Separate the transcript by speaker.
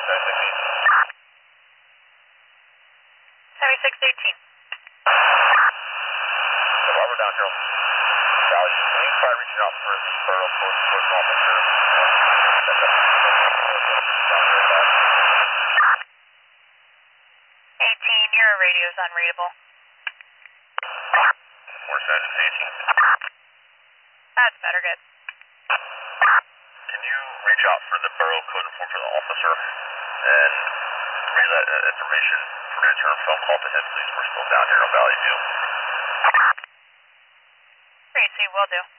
Speaker 1: 7618.
Speaker 2: So while we're down here, Valley, can you try reaching out for the borough code enforcement officer? Down here about
Speaker 1: 18, your radio is unreadable.
Speaker 2: Where's that? 18.
Speaker 1: That's better, good.
Speaker 2: Can you reach out for the borough code enforcement officer and relay that information for me to turn a phone call to him, please? We're still down here on Valley View.
Speaker 1: Great, see, will do.